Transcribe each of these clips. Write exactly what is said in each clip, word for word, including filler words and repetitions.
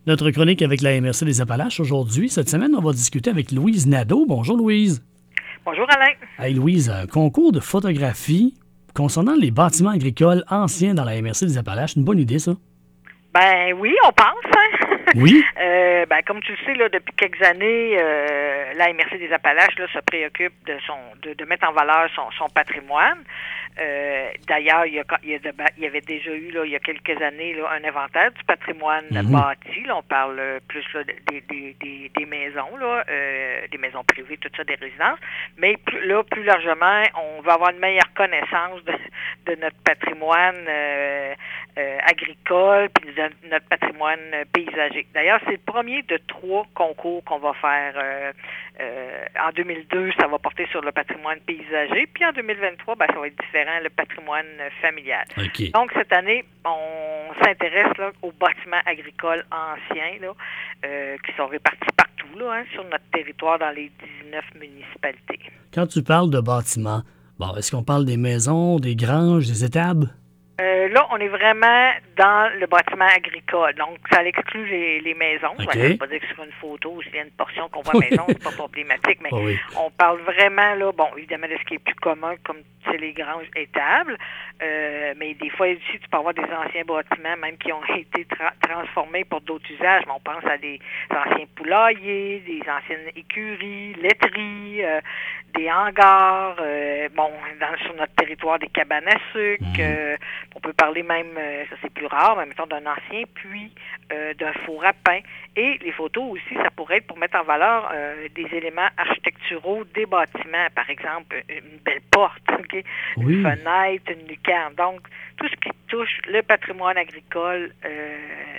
Notre chronique avec la M R C des Appalaches aujourd'hui. Cette semaine, on va discuter avec Louise Nadeau. Bonjour Louise. Bonjour Alain. Hey Louise, un concours de photographie concernant les bâtiments agricoles anciens dans la M R C des Appalaches. Une bonne idée, ça? Ben oui, on pense. Hein? Oui. euh, ben, comme tu le sais, là, depuis quelques années, euh, la M R C des Appalaches là, se préoccupe de son de, de mettre en valeur son, son patrimoine. Euh, d'ailleurs, il y, a, il, y a de, il y avait déjà eu, là, il y a quelques années, là, un inventaire du patrimoine mm-hmm. bâti. Là, on parle plus là, des, des, des, des maisons, là, euh, des maisons privées, tout ça, des résidences. Mais plus, là, plus largement, on va avoir une meilleure connaissance de, de notre patrimoine euh, euh, agricole puis de notre patrimoine paysager. D'ailleurs, c'est le premier de trois concours qu'on va faire. Euh, euh, en deux mille deux, ça va porter sur le patrimoine paysager. Puis en deux mille vingt-trois, ben, ça va être différent, le patrimoine familial. Okay. Donc, cette année, on s'intéresse là, aux bâtiments agricoles anciens là, euh, qui sont répartis partout là, hein, sur notre territoire dans les dix-neuf municipalités. Quand tu parles de bâtiments, bon, est-ce qu'on parle des maisons, des granges, des étables? Euh, là, on est vraiment dans le bâtiment agricole. Donc, ça exclut les, les maisons. Okay. Ça ne veut pas dire que sur une photo, s'il y a une portion qu'on voit maison, c'est pas problématique, mais oh oui. on parle vraiment, là, bon, évidemment, de ce qui est plus commun, comme c'est les granges étables. Euh, mais des fois, ici, tu peux avoir des anciens bâtiments, même qui ont été tra- transformés pour d'autres usages. Mais on pense à des anciens poulaillers, des anciennes écuries, laiteries, euh, des hangars, euh, bon, dans, sur notre territoire, des cabanes à sucre. Mmh. Euh, on peut parler même, euh, ça c'est plus rare, mais mettons d'un ancien puits, euh, d'un four à pain. Et les photos aussi, ça pourrait être pour mettre en valeur euh, des éléments architecturaux des bâtiments. Par exemple, une belle porte, okay? Oui. Une fenêtre, une lucarne. Donc, tout ce qui touche le patrimoine agricole euh,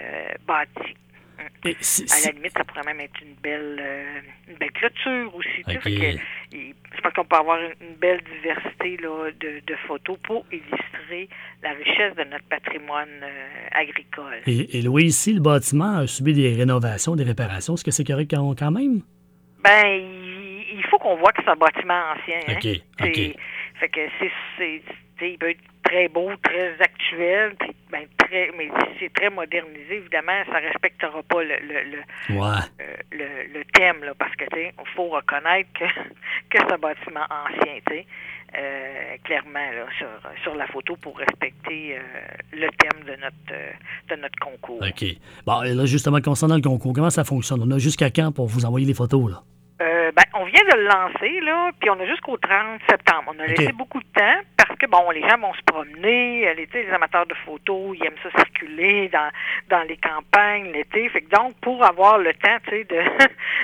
bâti. Et c'est, à la limite, ça pourrait même être une belle, euh, une belle clôture aussi. Okay. Tu sais, que, je pense qu'on peut avoir une, une belle diversité là, de, de photos pour illustrer la richesse de notre patrimoine euh, agricole. Et, et Louis, ici, le bâtiment a subi des rénovations, des réparations. Est-ce que c'est correct quand, quand même? Ben, il, il faut qu'on voit que c'est un bâtiment ancien. Hein? OK, OK. Fait que c'est, c'est, il peut être très beau, très actuel, puis ben, très, mais si c'est très modernisé, évidemment, ça ne respectera pas le, le, le, ouais. euh, le, le thème, là, parce que il faut reconnaître que, que c'est un bâtiment ancien, tu sais, euh, clairement, là, sur, sur la photo pour respecter euh, le thème de notre, euh, de notre concours. OK. Bon, là, justement, concernant le concours, comment ça fonctionne? On a jusqu'à quand pour vous envoyer les photos, là? Euh, ben, on vient de le lancer, là, puis on a jusqu'au trente septembre. On a laissé okay. beaucoup de temps parce que, bon, les gens vont se promener, l'été, les amateurs de photos, ils aiment ça circuler dans, dans les campagnes l'été. Fait que donc, pour avoir le temps, tu sais, de,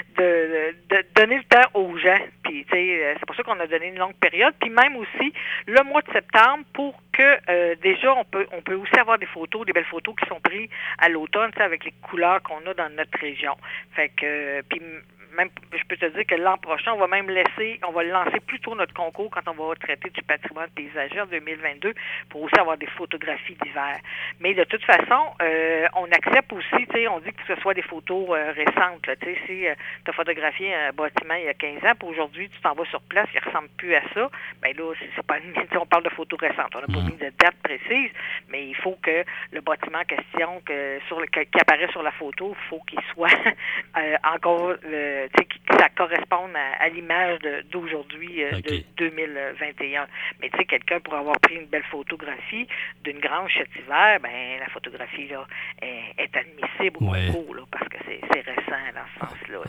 de, de donner le temps aux gens, puis, tu sais, c'est pour ça qu'on a donné une longue période, puis même aussi le mois de septembre pour que, euh, déjà, on peut, on peut aussi avoir des photos, des belles photos qui sont prises à l'automne, tu sais, avec les couleurs qu'on a dans notre région. Fait que, euh, puis, même, je peux te dire que l'an prochain, on va même laisser, on va lancer plus tôt notre concours quand on va traiter du patrimoine paysager en deux mille vingt-deux pour aussi avoir des photographies d'hiver. Mais de toute façon, euh, on accepte aussi, tu sais, on dit que ce soit des photos euh, récentes. Tu sais, si euh, tu as photographié un bâtiment il y a quinze ans, puis aujourd'hui, tu t'en vas sur place, il ne ressemble plus à ça, bien là, c'est, c'est pas, on parle de photos récentes. On n'a pas mis de date précise, mais il faut que le bâtiment en question que, sur le, qui apparaît sur la photo, il faut qu'il soit euh, encore... Euh, que ça corresponde à, à l'image de, d'aujourd'hui, euh, okay. de deux mille vingt et un. Mais tu sais, quelqu'un pourrait avoir pris une belle photographie d'une grange cet hiver, ben la photographie là est, est admissible au ouais. concours, là, parce que c'est, c'est récent dans ce sens-là.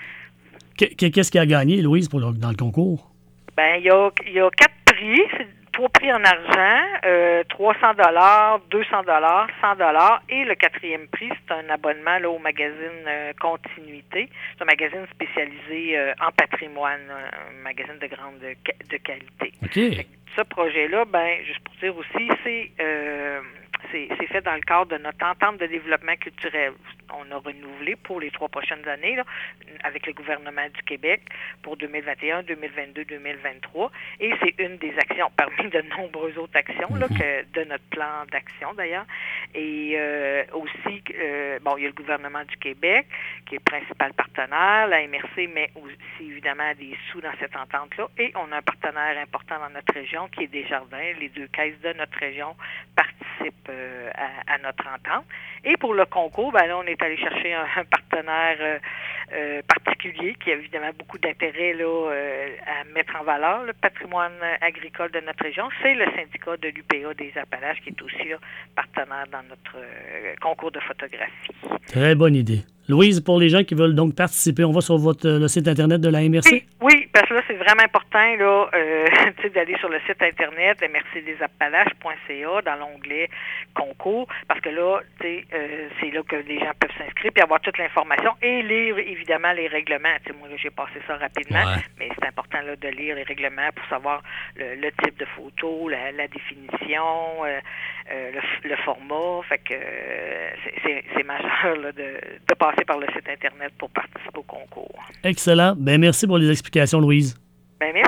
OK. Qu'est-ce qu'il a gagné, Louise, pour le, dans le concours? Ben, il y a, il y a quatre prix. C'est trois prix en argent, euh, trois cents dollars, deux cents dollars, cent dollars, et le quatrième prix, c'est un abonnement là, au magazine euh, Continuité. C'est un magazine spécialisé euh, en patrimoine, un magazine de grande de, de qualité. OK. Ce projet-là, ben, juste pour dire aussi, c'est, euh, c'est, c'est fait dans le cadre de notre entente de développement culturel. On a renouvelé pour les trois prochaines années là, avec le gouvernement du Québec pour deux mille vingt et un, deux mille vingt-deux, deux mille vingt-trois. Et c'est une des actions, parmi de nombreuses autres actions là, que, de notre plan d'action d'ailleurs. Et euh, aussi, euh, bon, il y a le gouvernement du Québec qui est le principal partenaire, la M R C met aussi évidemment des sous dans cette entente-là. Et on a un partenaire important dans notre région qui est Desjardins. Les deux caisses de notre région participent participent euh, à, à notre entente. Et pour le concours, ben là, on est allé chercher un, un partenaire euh, euh, particulier qui a évidemment beaucoup d'intérêt là, euh, à mettre en valeur le patrimoine agricole de notre région. C'est le syndicat de l'U P A des Appalaches qui est aussi là, partenaire dans notre euh, concours de photographie. Très bonne idée. Louise, pour les gens qui veulent donc participer, on va sur votre, le site Internet de la M R C? Oui, oui, parce que là, c'est vraiment important là, euh, d'aller sur le site Internet m r c des appalaches point c a dans l'onglet concours, parce que là, euh, c'est là que les gens peuvent s'inscrire puis avoir toute l'information et lire, évidemment, les règlements. T'sais, moi, là, j'ai passé ça rapidement, ouais. mais c'est important là, de lire les règlements pour savoir le, le type de photo, la, la définition, euh, euh, le, le format. Fait que euh, c'est, c'est majeur là, de, de passer par le site Internet pour participer au concours. Excellent. Ben merci pour les explications, Louise. Ben merci.